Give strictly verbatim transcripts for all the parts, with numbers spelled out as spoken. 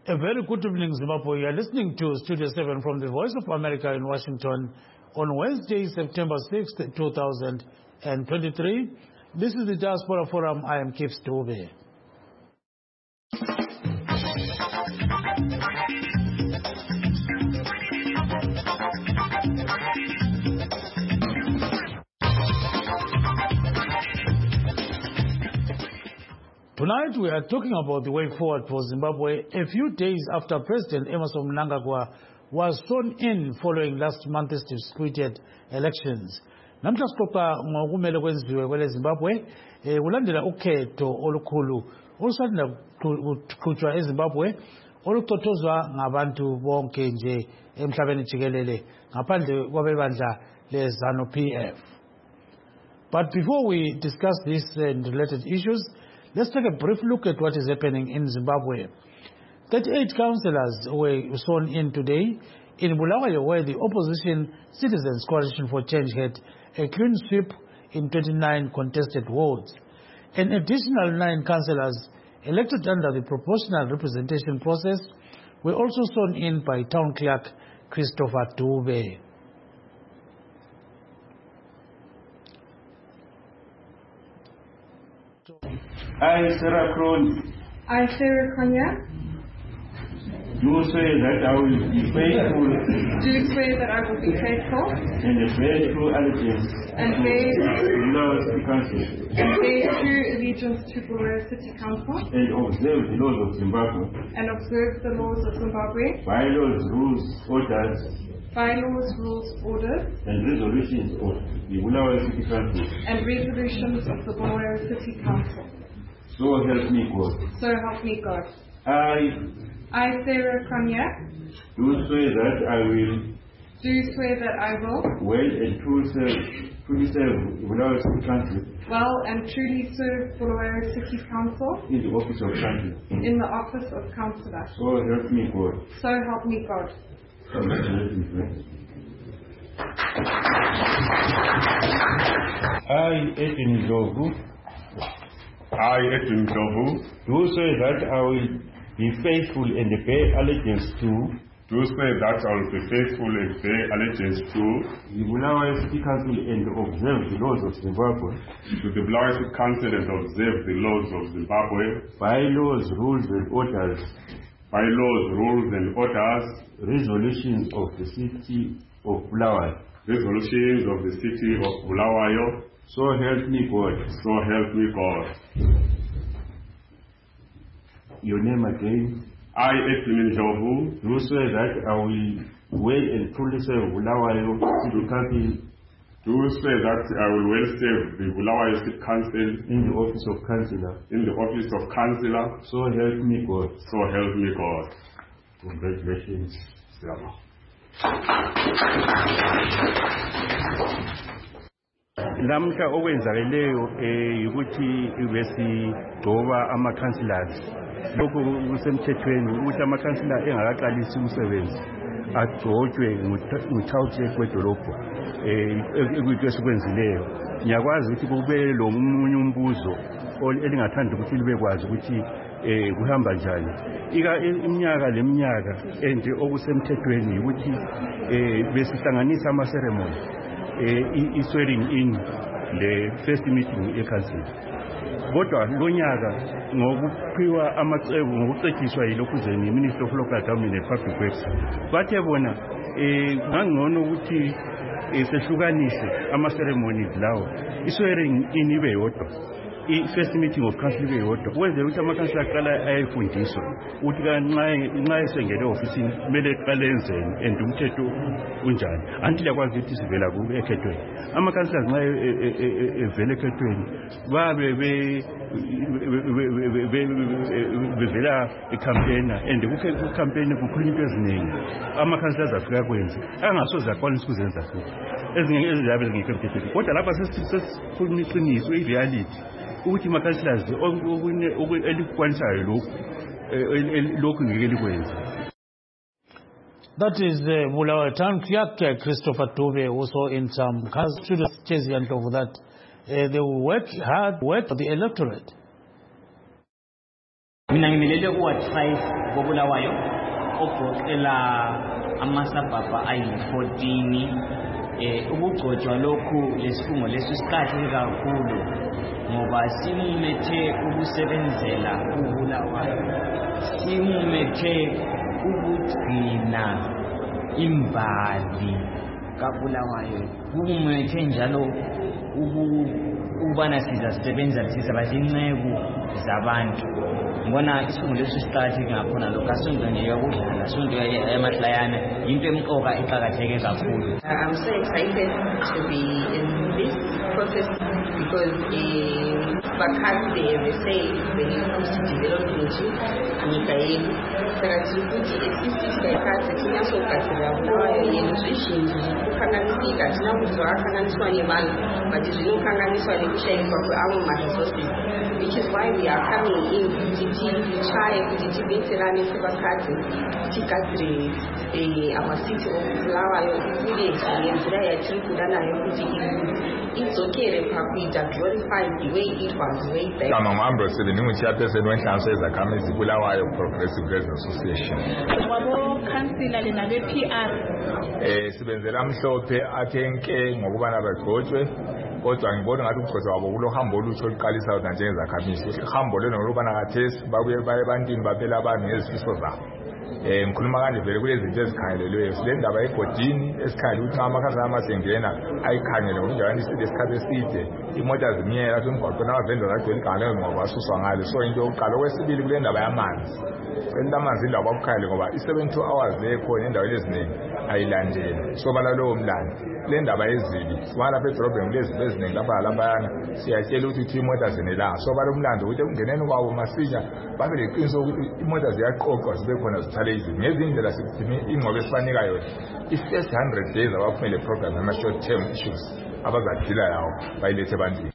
A very good evening, Zimbabwe. You are listening to Studio seven from the Voice of America in Washington on Wednesday, September sixth, two thousand twenty-three. This is the Diaspora Forum. I am Kip Stove. Tonight we are talking about the way forward for Zimbabwe a few days after President Emmerson Mnangagwa was sworn in following last month's disputed elections. Namhla sixoxa ngokumele kwenziwe kwele Zimbabwe kulandela ukhetho olukhulu olusanda kuqhutshwa eZimbabwe oluxoxozwa ngabantu bonke nje emhlabeni jikelele ngaphandle kwabebandla leZANU P F. But before we discuss this and related issues, let's take a brief look at what is happening in Zimbabwe. thirty-eight councillors were sworn in today in Bulawayo, where the opposition Citizens Coalition for Change had a clean sweep in twenty-nine contested wards. An additional nine councillors elected under the proportional representation process were also sworn in by Town Clerk Christopher Dube. I, Sarah Krohn. I, Sarah Konya. Do swear that I will be faithful. Do swear that I will be faithful. And bear true allegiance. And bear laws to the country. And bear true allegiance to Bulawayo City Council. And observe the laws of Zimbabwe. And observe the laws of Zimbabwe. Bylaws, rules, orders. Bylaws, rules, orders. And resolutions of the Bulawayo City Council. And resolutions of the Bulawayo City Council. So help me God. So help me God. I, I, Sarah Konya, do swear that I will do swear that I will well and truly serve, truly serve Bulawayo City Council. Well and truly serve Bulawayo City Council in the office of council. In the office of councillor. So help me God. So help me God. Congratulations, friends. I, Edwin Jobu. I, Edwin Jobu. Do swear that I will be faithful and bear allegiance to. Do swear that I will be faithful and bear allegiance to. The Bulawayo City Council and observe the laws of Zimbabwe. To the Bulawayo City Council and observe the laws of Zimbabwe. Bylaws, rules and orders. Bylaws, rules and orders. Resolutions of the city of Bulawayo. Resolutions of the city of Bulawayo. So help me God. So help me God. Your name again? I, Edwin Jobu. Do swear that I will well and truly serve Bulawayo City Council. Do swear that I will well serve the Bulawayo City Council in the office of councillor. In the office of councillor. So help me God. So help me God. Congratulations, Sarah. Namhla okwenzakeleyo eh ukuthi besigcoba ama councillors lokho kusemthethweni ukuthi ama councillors engakaqalisi umsebenzi agcotshwe ngutawuthi kwedolobho eh ekuyinto esikwenzileyo. Ngiyakwazi ukuthi kube lo munye umbuzo elingathanda ukuthi libe kwazi ukuthi eh kuhamba njani ika iminyaka leminyaka ende okusemthethweni ukuthi eh besihlanganisa ama ceremony eh swearing in the first meeting eCouncil. Kodwa lonyaka ngokuphiwa amacebo ngokucetshiswa yilokhuzeni Minister of Local Government and Public Works bathe bona eh ngangcono ukuthi sehlukanise ama ceremonies lawo iswearing in ibe yodwa i-first meeting of council ibe yodwa ukwenzela ukuthi amakhansila aqala ayifundiswa ukuthi nxa esengene ofisini kumele aqale enzeni and umthetho unjani until yakwazi ukuthi sivela ku ekhethweni. Amakhansila nxa evela ekhethweni babe bevela ecampaign and kucampaign kukhulunywa into eziningi amakhansila azafika kwenze angasoze akwanisa ukuzenza futhi ezinye eziyabe zingekho emthethweni. Kodwa lapha sesikhuluma iqiniso i-reality ukuthi amakhansila elikwanisayo lokhu lokhu ngeke likwenze. That is uh, Bulawayo Town Clerk Christopher Dube, also in some cases that uh, they will work hard, work for the electorate. Mina ngimelele uward five koBulawayo ogoqela amasabhabha ayi-fourteen. Eh ukugcotshwa lokhu lesifungo lesisiqhatheke kakhulu ngoba simumethe ukusebenzela uBulawayo, simumethe ukugcina imbali kaBulawayo, kumumethe njalo ukubana sizasebenza sizaba zinceku zabantu. Ngibona isifungo lesisiqhatheke ngakhona lokho asonto nje yokudlala, asonto eMahlayana into emqoka eqhakatheke kakhulu. I'm so excited to be in this process because bakhathi they have a say when it comes to development nyika yenu. Saka tiri kuti existing bakhathi tinasogadzira Bulawayo yenu zvishinji zvirikukanganisika, hatina kuzoakanganiswa nevanhu but zvinokanganiswa nekushaikwa kweamwe maresources, which is why we are coming in kuti tichaye kuti tibetserane sebakhathi tigadzire our city of Bulawayo village nenzira yatiri kuda nayo kuti idzokere pakuita glorified the way it was way back. Kama Ambrose ndinguchairperson wenhlanganiso yezakhamizi Bulawayo Progressive Girls Association. Wabo councillor lena be P R eh sibenzela mhlophe athe nke ngokubana bagcotshwe, kodwa ngibona ngathi ukugcotshwa kwabo kulo hambo olutsho oluqalisa wona njengezakhamizi. Uhambo lelo ngolubana kathesi babuye baye ebantwini baphela abantu ngezifiso zabo. Eh ngikhuluma kanje vele kulezinto ezikhangelelweyo, sile ndaba egodini esikhangela ukuthi amakhansela amasengena ayikhangele ngokunjani isikhathi eside, imota zimnyela semgwaqweni amavendors agcwele iganga ngoba asuswa ngalo. So into yokuqala. Okwesibili kule ndaba yamanzi, cela amanzi indaba bakukhangele ngoba i-seventy-two hours lekho endaweni eziningi ayilandeli. So bala lowo mlando le ndaba yezibi sibona lapha edrobheni kulezinto eziningi lapha laphayana, siyatshela ukuthi imota zinelanga. So bala umlando ukuthi ekungeneni kwabo masinya babe leqiniso ukuthi imota ziyaqoqwa zibe khona zithale izinto ngezindlela sikuthini ingqobo esifanika yona. I-first one hundred days abaphumele program ama-short term issues abazadila yawo bayilethe ebantwini.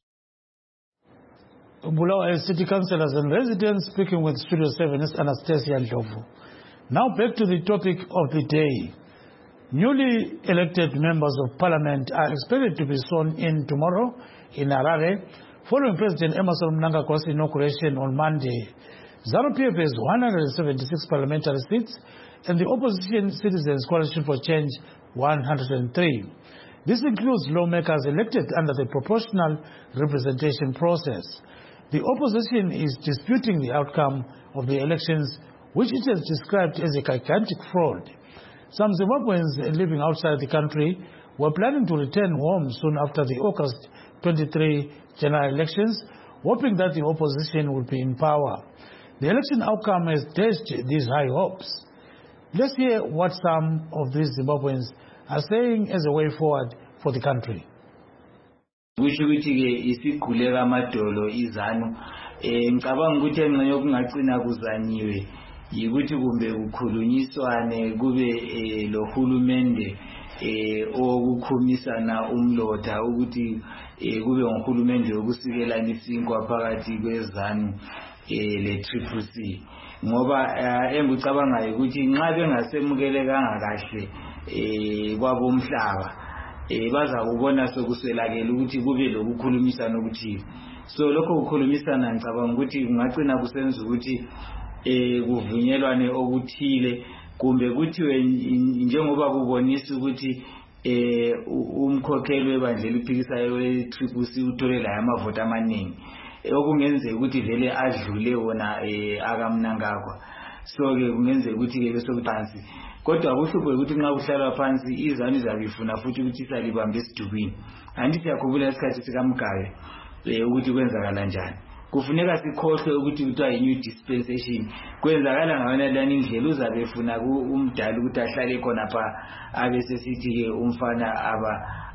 Bulawayo City Councillors and residents speaking with Studio seven is Anastasia Ndlovu. Now back to the topic of the day. Newly elected members of parliament are expected to be sworn in tomorrow in Harare, following President Emmerson Mnangagwa's inauguration on Monday. ZANU-P F has one hundred seventy-six parliamentary seats and the Opposition Citizens Coalition for Change one hundred three. This includes lawmakers elected under the proportional representation process. The opposition is disputing the outcome of the elections, which it has described as a gigantic fraud. Some Zimbabweans living outside the country were planning to return home soon after the August twenty-third general elections, hoping that the opposition would be in power. The election outcome has dashed these high hopes. Let's hear what some of these Zimbabweans are saying as a way forward for the country. Kusho ukuthi ke isiguleka amadolo izanu eh ngicabanga ukuthi engxenye yokungagcina kuzanyiwe yikuthi kumbe kukhulunyiswane kube lo hulumende eh okukhumisana umlotha ukuthi kube ngohulumende okusikelana isinkwa phakathi kwezanu eh le triple C, ngoba engicabanga ukuthi nxa bengasemukelekanga kahle eh kwabomhlaba eh baza kubona sokuswelakela ukuthi kube lokukhulumisana ukuthi. So lokho ukukhulumisana ngicabanga ukuthi kungagcina kusenza ukuthi eh kuvunyelwane okuthile, kumbe kuthiwe njengoba kubonisa ukuthi eh umkhokheli webandla eliphikisayo we-Triple C utholela amavoti amaningi okungenzeka ukuthi vele adlule wona eh akamnangagwa. So ke kungenzeka ukuthi ke besokutansi, kodwa kuhluphe ukuthi nxa kuhlalwa phansi izanu zabifuna futhi ukuthi salibambe esidubini. Andithi yakubula isikhathi sikaMgabe eh ukuthi kwenzakala kanjani. Kufuneka sikhohlwe ukuthi kuthiwa yi-new dispensation kwenzakala ngayona lani indlela uzabe efuna umdala ukuthi ahlale khona pha abesesithi ke umfana aba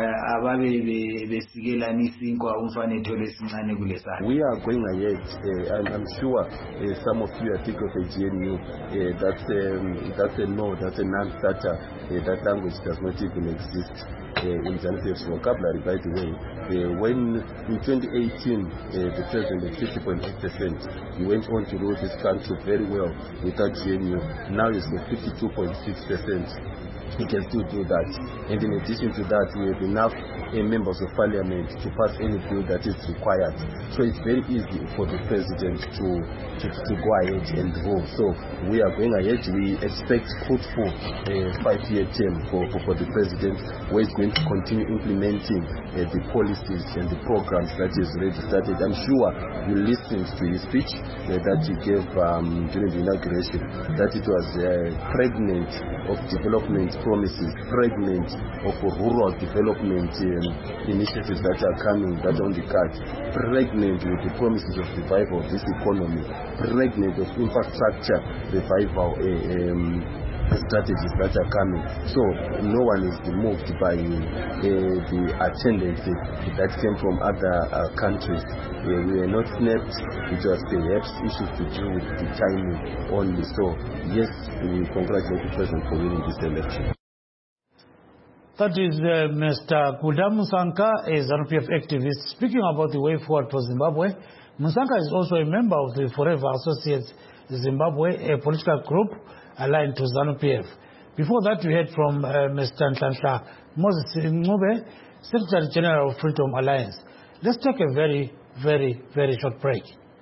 ababe besikelana isinkwa umfana ethole sincane kulesana. We are going ahead uh, and I'm sure uh, some of you are thinking of a G N U uh, that's um, that's a no, that's a non-starter, uh, that language does not even exist uh, in ZANU-PF's vocabulary, by the way. Uh, when in twenty eighteen uh, the president had fifty point eight percent, he went on to rule this country very well without G N U. Now he's got fifty-two point six percent. he can still do that. And in addition to that, we have enough uh, members of parliament to pass any bill that is required. So it's very easy for the president to, to, to go ahead and rule. So we are going ahead. We expect fruitful uh, five-year term for, for, for the president, where he's going to continue implementing uh, the policies and the programs that he's already started. I'm sure you listened to his speech uh, that he gave um, during the inauguration, that it was uh, pregnant of development promises, pregnant of rural development um, initiatives that are coming, that are on the cards, pregnant with the promises of revival of this economy, pregnant of infrastructure revival uh, um, strategies that are coming. So no one is moved by uh, the attendance that came from other uh, countries. Uh, we were not snapped. It was perhaps issues to do with the timing only. So yes, we congratulate the president for winning this election. That is uh, Mister Guda Musanka, a ZANU P F activist, speaking about the way forward for Zimbabwe. Musanka is also a member of the Forever Associates Zimbabwe, a political group aligned to ZANU P F. Before that, we heard from uh, Mister Nhlanhla Moses Ncube, Secretary General of Freedom Alliance. Let's take a very, very, very short break.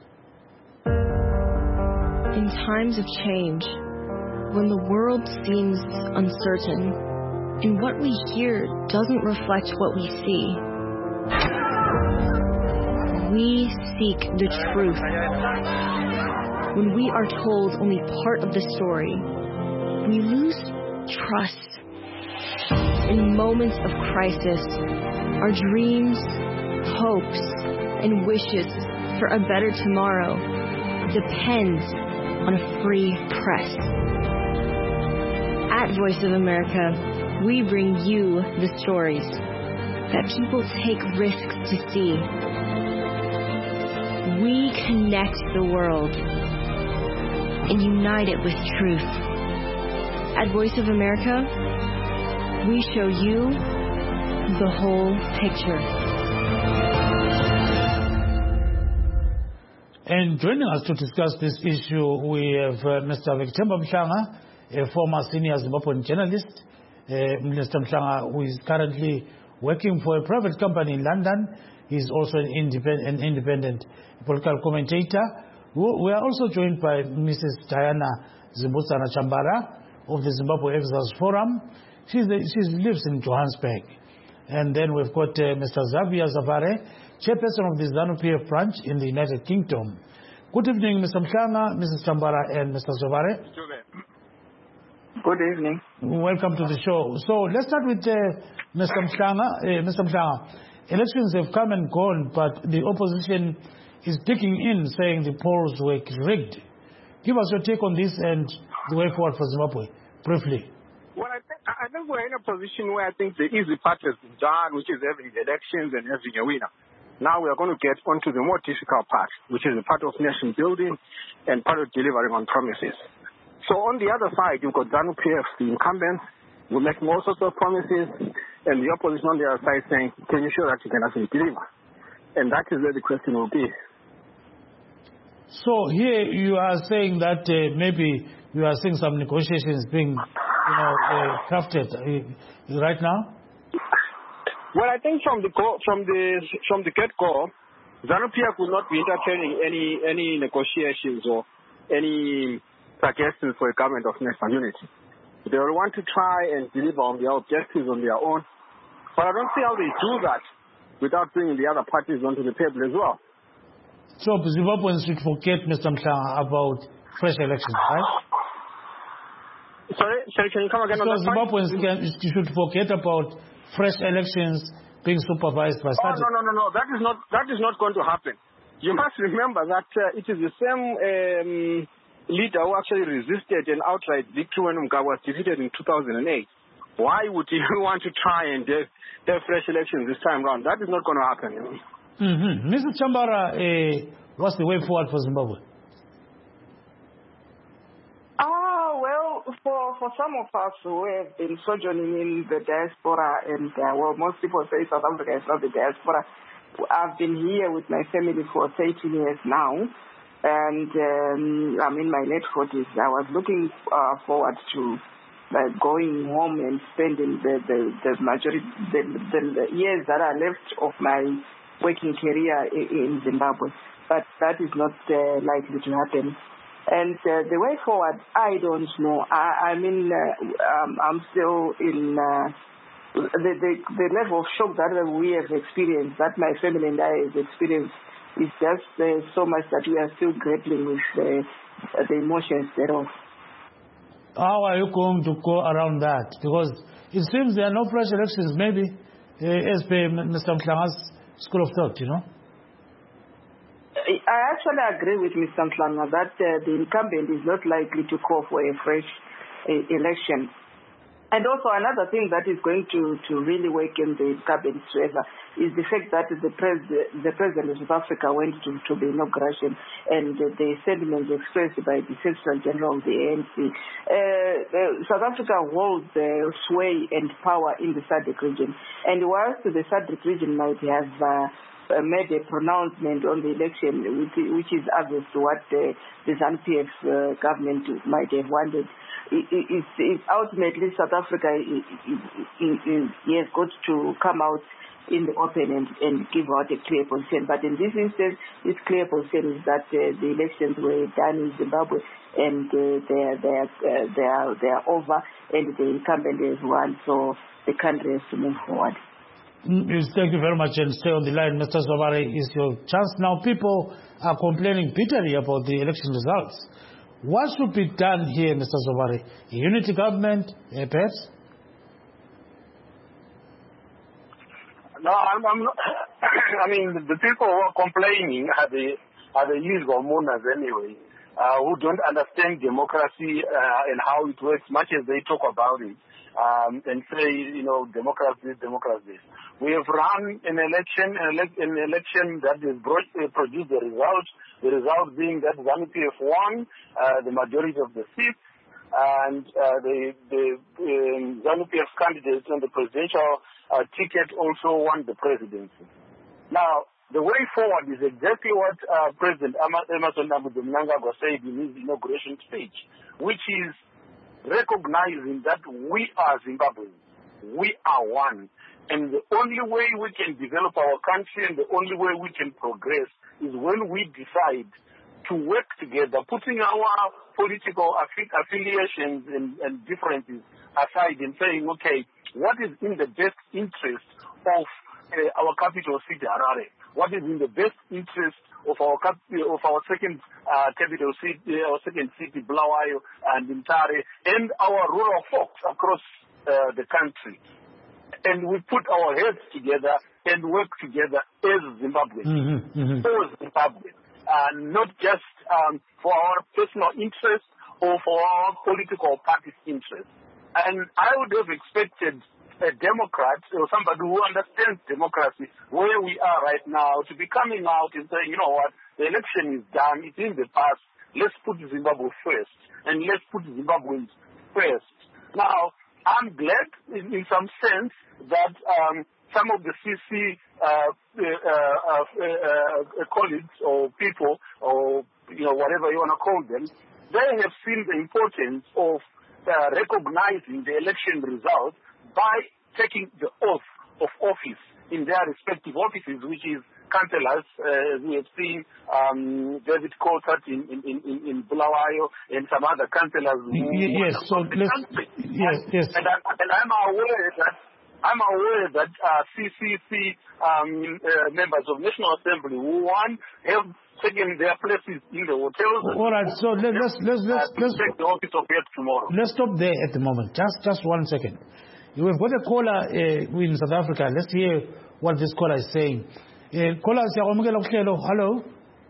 In times of change, when the world seems uncertain, and what we hear doesn't reflect what we see, we seek the truth. When we are told only part of the story, we lose trust. In moments of crisis, our dreams, hopes, and wishes for a better tomorrow depends on a free press. At Voice of America, we bring you the stories that people take risks to see. We connect the world and unite it with truth. At Voice of America, we show you the whole picture. And joining us to discuss this issue, we have uh, Mister Victemba Mhlanga, a former senior Zimbabwean journalist. Uh, Mister Mhlanga, who is currently working for a private company in London. He's also an independent, an independent political commentator. We are also joined by Missus Diana Zimbudzana Chambara of the Zimbabwe Exiles Forum. She's the, she lives in Johannesburg. And then we've got uh, Mister Xavier Zavare, chairperson of the ZANU P F branch in the United Kingdom. Good evening, Mister Mhlanga, Missus Chambara, and Mister Zavare. Good evening. Welcome to the show. So let's start with uh, Mister Mhlanga. Uh, Mister Mhlanga, elections have come and gone, but the opposition is digging in, saying the polls were rigged. Give us your take on this and the way forward for Zimbabwe, briefly. Well, I think, I think we're in a position where I think the easy part has been done, which is having elections and having a winner. Now we are going to get onto the more difficult part, which is the part of nation building and part of delivering on promises. So on the other side, you've got ZANU P F, the incumbents, who make all sorts of promises, and the opposition on the other side saying, can you show that you can actually deliver? And that is where the question will be. So here you are saying that uh, maybe you are seeing some negotiations being, you know, uh, crafted uh, right now. Well, I think from the go, from the from the get-go, ZANU P F will not be entertaining any any negotiations or any suggestions for a government of national unity. They will want to try and deliver on their objectives on their own, but I don't see how they do that without bringing the other parties onto the table as well. So Zimbabweans should forget, Mister Mhlanga, about fresh elections, right? Sorry, sorry, can you come again? So on that Zimbabweans can, should forget about fresh elections being supervised by oh, no, no, no, no. That is not that is not going to happen. You must remember that uh, it is the same um, leader who actually resisted an outright victory when Mugabe was defeated in two thousand eight. Why would you want to try and have, have fresh elections this time around? That is not going to happen. You know? Mm-hmm. Mister Chambara, uh, what's the way forward for Zimbabwe? Ah, well, for, for some of us who have been sojourning in the diaspora, and uh, well, most people say South Africa is not the diaspora. I've been here with my family for thirteen years now, and um, I'm in my late forties. I was looking uh, forward to like going home and spending the, the, the majority, the, the, the years that are left of my working career in, in Zimbabwe. But that is not uh, likely to happen. And uh, the way forward, I don't know. I, I mean, uh, um, I'm still in uh, the, the, the level of shock that we have experienced, that my family and I have experienced, is just uh, so much that we are still grappling with the, the emotions thereof. How are you going to go around that? Because it seems there are no fresh elections, maybe, uh, as per Mister Mhlanga's school of thought, you know? I actually agree with Mister Mhlanga that uh, the incumbent is not likely to call for a fresh uh, election. And also another thing that is going to, to really weaken the incumbent's favor is the fact that the, pres- the President of South Africa went to, to the inauguration, and uh, the sentiments expressed by the Secretary General of the A N C. Uh, uh, South Africa holds uh, sway and power in the S A D C region. And whilst the S A D C region might have uh, made a pronouncement on the election, which, which is obvious to what uh, the ZANU-P F uh, government might have wanted, it, it, it's, it's ultimately South Africa it, it, it, it, it has got to come out in the open and, and give out a clear position. But in this instance, this clear position is that uh, the elections were done in Zimbabwe, and uh, they are they are uh, they are they are over, and the incumbent has won, so the country has to move forward. Thank you very much, and stay on the line. Mister Zobare, is your chance now. People are complaining bitterly about the election results. What should be done here, Mister Zobare? A unity government, uh, perhaps? No, I'm, I'm not, I mean, the people who are complaining are the, are the usual mourners anyway, uh, who don't understand democracy uh, and how it works, much as they talk about it. Um, and say, you know, democracy, democracy. We have run an election, an, ele- an election that has brought, uh, produced the result, the result being that ZANU-P F won uh, the majority of the seats, and uh, the, the um, ZANU-P F candidate on the presidential uh, ticket also won the presidency. Now, the way forward is exactly what uh, President Emmerson Mnangagwa said in his inauguration speech, which is recognizing that we are Zimbabweans, we are one, and the only way we can develop our country and the only way we can progress is when we decide to work together, putting our political affi- affiliations and, and differences aside and saying, okay, what is in the best interest of uh, our capital city, Harare? What is in the best interest of our cap- of our second uh, capital city, our second city, Bulawayo and Mtare, and our rural folks across uh, the country? And we put our heads together and work together as Zimbabwe, mm-hmm, mm-hmm. for Zimbabwe, uh, not just um, for our personal interest or for our political party's interest. And I would have expected a Democrat or somebody who understands democracy, where we are right now, to be coming out and saying, you know what, the election is done, it's in the past, let's put Zimbabwe first, and let's put Zimbabweans first. Now, I'm glad in, in some sense that um, some of the C C uh, uh, uh, uh, colleagues or people, or you know whatever you want to call them, they have seen the importance of uh, recognizing the election results by taking the oath of office in their respective offices, which is councillors, uh, as we have seen um, David Coulthard in, in, in, in Bulawayo and some other councillors. Yes, so let's, yes, yes. And, I, and I'm aware that I'm aware that uh, C C C um, uh, members of National Assembly who won have taken their places in the hotels. All right, so let, let's let's let's uh, let's take the office of head tomorrow. Let's stop there at the moment. Just just one second. We've got a caller uh, in South Africa. Let's hear what this caller is saying. Uh, caller, hello.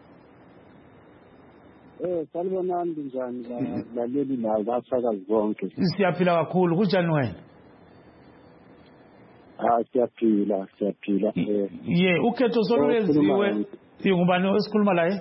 Eh, salibonani njani la laleli la abasakazi bonke. Siyaphila kakhulu kunjani wena? Ah, siyaphila, siyaphila. Eh. Ye, ukhetho solwenziwe. Ngubani osikhuluma la eh?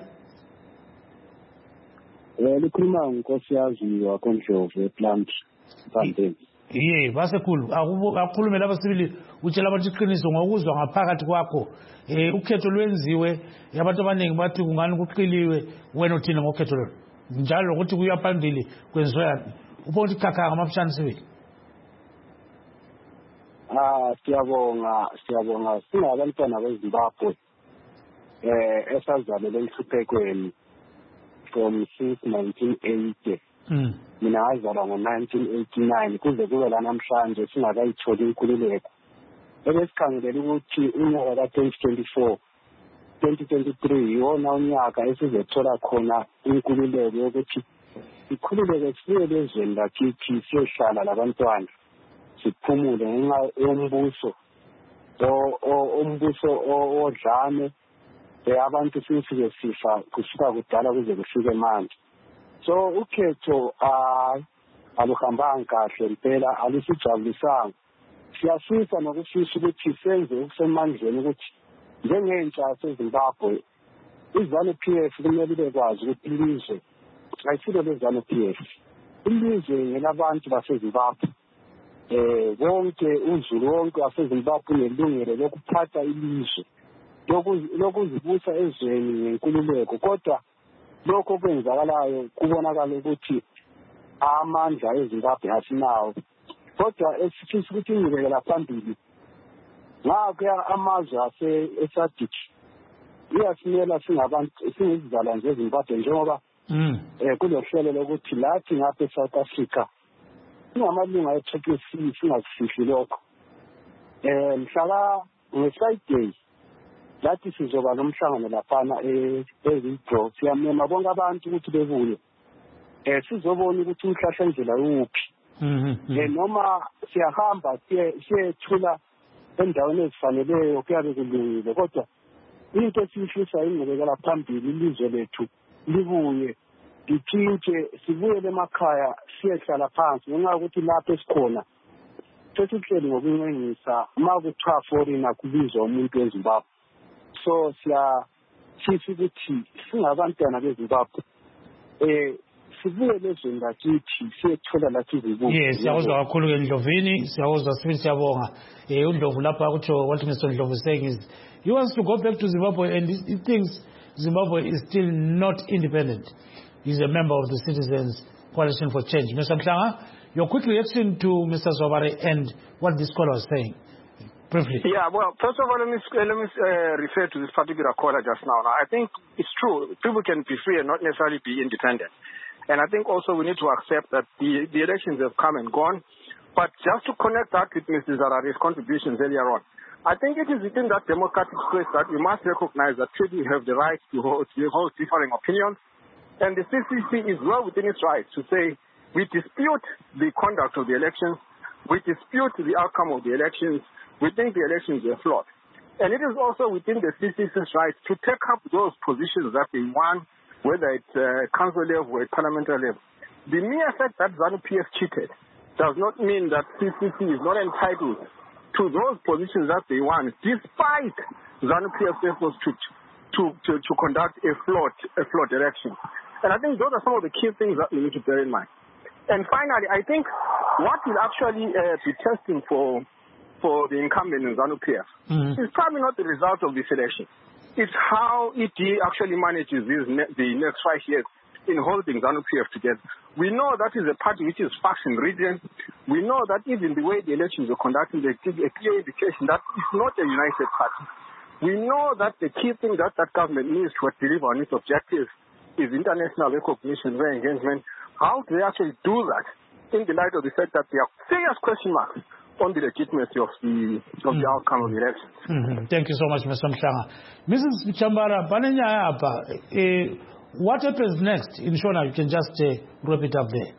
Eh, likhuluma uNkosiyazi waKondlovu ePlant Fountain. Ye, basekhulu akukhulume laba sibili utshela abantu iqiniso ngokuzwa ngaphakathi kwakho. Eh, ukhetho lwenziwe abantu abaningi bathi kungani kuqiliwe wena uthina ngokhetho lo. Njalo ukuthi kuyaphambili kwenziwa upho ukuthi khakha ngamafishane sibili. ah siyabonga siyabonga singabantwana beZimbabwe eh esazalelwe enhluphekweni from since nineteen eighty. Mm. Mina ngazalwa ngo nineteen eighty-nine kuze kube la namhlanje singakayitholi inkululeko. Ebesikhangelela ukuthi unyaka ka twenty twenty-four twenty twenty-three yona unyaka esizothola khona inkululeko yokuthi ikhululeke sibuyele ezweni lakithi siyohlala labantwana siphumule ngenxa yombuso ombuso odlame abantu sifike sifa kusuka kudala kuze kufike manje. So ukhetho aluhambanga kahle impela alusijabulisanga. Siyafisa nokufisa ukuthi senze okusemandleni ukuthi njengentsha yaseZimbabwe iZANU P F kumele bekwazi ukuthi ilizwe ayisilo leZANU P F, ilizwe ngelabantu baseZimbabwe. Eh wonke uzulu wonke waseZimbabwe unelungelo lokuphatha ilizwe lokuzibusa ezweni ngenkululeko, kodwa lokho kwenzakalayo kubonakala ukuthi amandla eZimbabwe asinawo. Kodwa esifisa ukuthi ingqubekela phambili ngakho amazwe ase-SADC iyasimela singabantu singizizala nje eZimbabwe njengoba eh kulohlelo lokuthi lathi ngapha eSouth Africa singamalunga e-T C singakufihli lokho. Eh mhlaka ngeFriday lathi sizoba nomhlangano laphana eZimbabwe. Siyamema bonke abantu ukuthi bebuye eh sizobona ukuthi umhlahla indlela uphi. Eh noma siyahamba siyethula endaweni ezifaneleyo kuyabe kulungile, kodwa into esifisa ingqubekela phambili ilizwe lethu libuye lithintshe sibuyele emakhaya siyehlala phansi ngenxa yokuthi lapho esikhona sesihleli ngokuncenyisa uma kuthiwa foreigner kubizwa umuntu weZimbabwe. So siya sisi ukuthi singabantwana beZimbabwe eh sibuyele ezweni lakithi siyethola lathi izibuko. Yes, siyawuzwa kakhulu ke Ndlovini, siyawuzwa sithi siyabonga. Eh uNdlovu lapha kutsho what Mister Ndlovu is saying is he wants to go back to Zimbabwe and he thinks Zimbabwe is still not independent. He's a member of the Citizens Coalition for Change. Mister Mhlanga, your quick reaction to Mister Zobare and what this caller was saying. Briefly. Yeah, well, first of all, let me, let me uh, refer to this particular caller just now. Now, I think it's true. People can be free and not necessarily be independent. And I think also we need to accept that the, the elections have come and gone. But just to connect that with Mister Zarare's contributions earlier on, I think it is within that democratic space that we must recognize that people have the right to hold, to hold differing opinions. And the C C C is well within its right to say we dispute the conduct of the elections, we dispute the outcome of the elections, we think the elections were flawed. And it is also within the C C C's right to take up those positions that they want, whether it's uh, council level or parliamentary level. The mere fact that ZANU P F cheated does not mean that C C C is not entitled to those positions that they want, despite ZANU P F's efforts to, to, to, to conduct a flawed, a flawed election. And I think those are some of the key things that we need to bear in mind. And finally, I think what will actually uh, be testing for for the incumbent in ZANU P F mm-hmm. is probably not the result of this election. It's how E D actually manages these ne- the next five years in holding ZANU P F together. We know that is a party which is faction ridden. We know that even the way the elections are conducted, they give a clear indication that it's not a united party. We know that the key thing that that government needs to deliver on its objectives is international recognition, re-engagement. How do they actually do that in the light of the fact that there are serious question marks on the legitimacy of the of the outcome of the elections? Mm-hmm. Thank you so much, Mister Mhlanga. Missus Chambara, uh, what happens next in Shona? You can just uh, wrap it up there.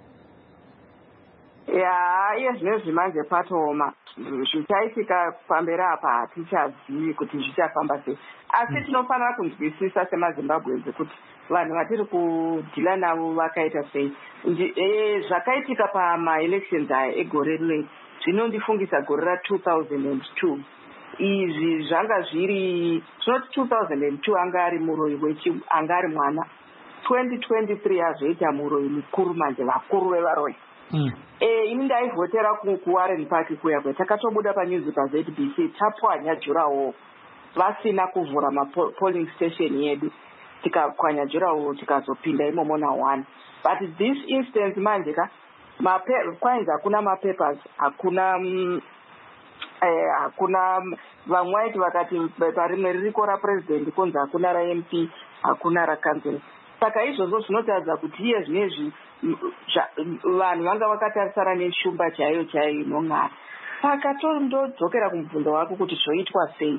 Yeah, yes, nezvimanje patoma zvichaitika pamberi apa hatichazivi kuti zvichafamba sei, asi tinofanira kunzwisisa semazimbabwenzi kuti vanhu vatiri kudhila navo vakaita sei. Zvakaitika pamaelections aya egore rineri zvinondifungisa gore ra two thousand two. Izvi zvanga zviri zvinoti two thousand two anga ari muroyi wechi anga ari mwana, twenty twenty-three azoita muroyi mukuru manje vakuru vevaroyi. Mm. Eh ini ndaivhotera kuWarren Park kuya kwe takatobuda panews pa Z B C tapwanya jurawo vasina kuvhura ma polling station yedu tikapwanya jurawo tikazopinda imomo na one. But this instance manje ka kwanza hakuna ma papers, hakuna um, hakuna vamwe vaiti vakati parimwe ririko rapurezidendi kunzi hakuna ra-M P hakuna ra-council. Saka izvozvo zvinotaridza kuti iye zvinezvi vanhu vanga vakatarisana neshumba chaiyo chaiyo inong'ara. Saka tondodzokera kumubvunzo wako kuti zvoitwa sei.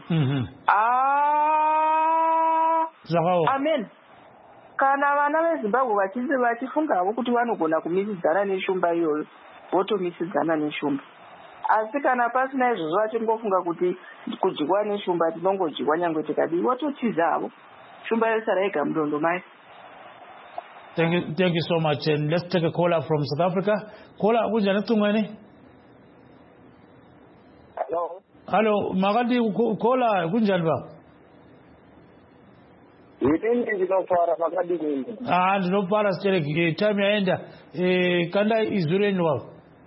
Amen. Kana vana veZimbabwe vachinzi vachifungavo kuti vanogona kumisidzana neshumba iyoyo votomisidzana neshumba. Asi kana pasina izvozvo vachingofunga kuti kudyiwa neshumba tinongodyiwa nyangwe tikadii vototiza havo. Shumba yosara yega mudondo mai. Thank you, thank you so much. And let's take a caller from South Africa. Caller, kunjani kucingweni? Hello. Hello, makati caller kunjani ba? Yini ndinofara makati kwini? Ah, ndinofara sitereki time yaenda. Eh, kanda izureni wao.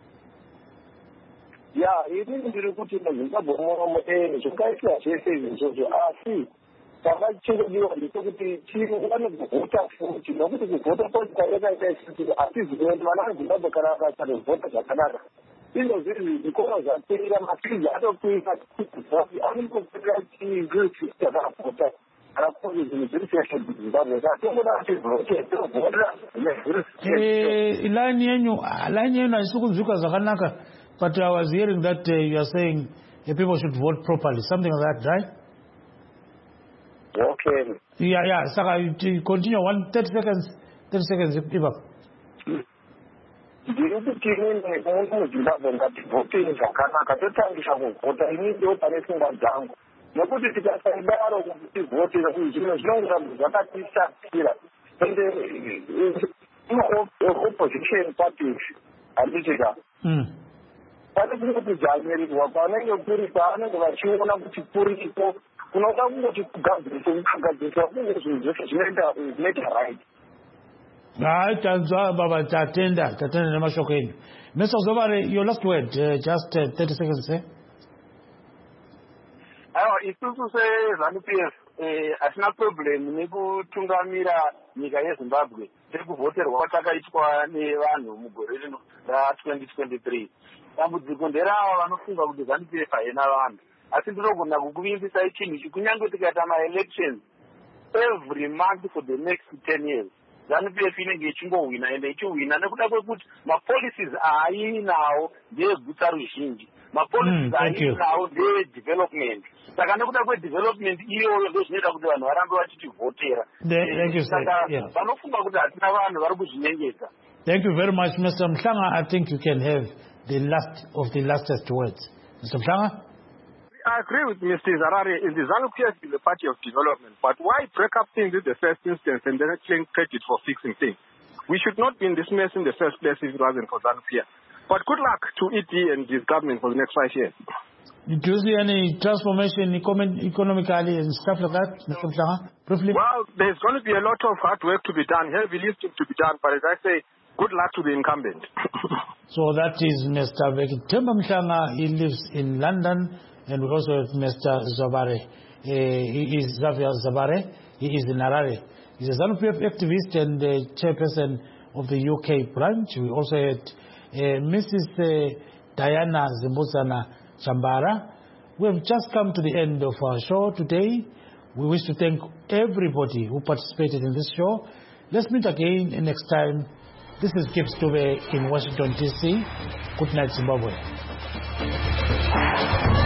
Ya, yini ndiri kuti muZimbabwe muno eh zvakaitwa zvese izvozvo asi pakachingodiwa ndikuti chiri vanogota futi nokuti kuvhota kwacho kwakaita isiti hatizi kuti vana veZimbabwe kana vakasavhota zvakanaka izvo zviri zvikora zvapirira mapirizi atopira anongopirira chigrupi chakavhota kana kuti zvinhu zviri seshe muZimbabwe saka tongoda kutivhotera line yenyu line yenyu haisi kunzwika zvakanaka, but I was hearing that uh, you are saying uh, people should vote properly, something like that, right? Okay. Yeah, yeah. Saka, continue. One thirty seconds. Thirty seconds. Give up. Ndiri kuti inini muntu muZimbabwe ngativhotei zvakanaka totangisa kuvhota inini ndo pane pfungwa dzangu nokuti tikasaidaro kuti tivhote zvimwe zvinonga zvakatishatira ende opposition parties handitika pane kuti dzanyerirwa kwanenge kuri kwaanenge vachiona kuti kuriko kunoda kungoti kugadzirisa kugadzirisa kunge zvinhu zvese zvinoita zvinoita right. Hayi tanzwa baba tatenda tatenda nemashoko enyu. Mister Zobare, your last word, uh, just uh, thirty seconds eh? Aiwa isusu seZANU-P F eh asina problem nekutungamira nyika yeZimbabwe sekuvhoterwa kwatakaitwa nevanhu mugore rino ra-twenty twenty-three. Dambudziko nderava vanofunga kuti ZANU-P F haina vanhu. Asi ndinogona kukuvimbisai chinhu ichi kunyange tikaita ma-elections every month for the next ten years ZANU-P F inenge ichingohwina ende ichihwina nekuda kwekuti mapolicies ainawo ndeegutsa ruzhinji, mapolicies ainawo ndeedevelopment. Saka nekuda kwedevelopment iyoyo ndozvinoita kuti vanhu varambe vachitivhotera. Saka vanofunga kuti hatina vanhu vari kuzvinyengedza. Thank you very much, Mister Mhlanga. I think you can have the last of the lastest words. Mister Mhlanga? I agree with Mister Zarare. In the ZANU-P F is a party of development. But why break up things in the first instance and then claim credit for fixing things? We should not be in this mess in the first place if it wasn't for ZANU-P F. But good luck to E D and his government for the next five years. Do you see any transformation economically and stuff like that, Mister Mhlanga? Briefly? Well, there's going to be a lot of hard work to be done, heavy lifting to be done. But as I say, good luck to the incumbent. So that is Mister Themba Mhlanga. He lives in London. And we also have Mister Zobare. Uh, he is Xavier Zobare. He is in Harare. He's a ZANU-P F activist and uh, chairperson of the U K branch. We also had uh, Missus Uh, Diana Zimbuzana Chambara. We have just come to the end of our show today. We wish to thank everybody who participated in this show. Let's meet again next time. This is Gibbs Dube in Washington, D C. Good night, Zimbabwe.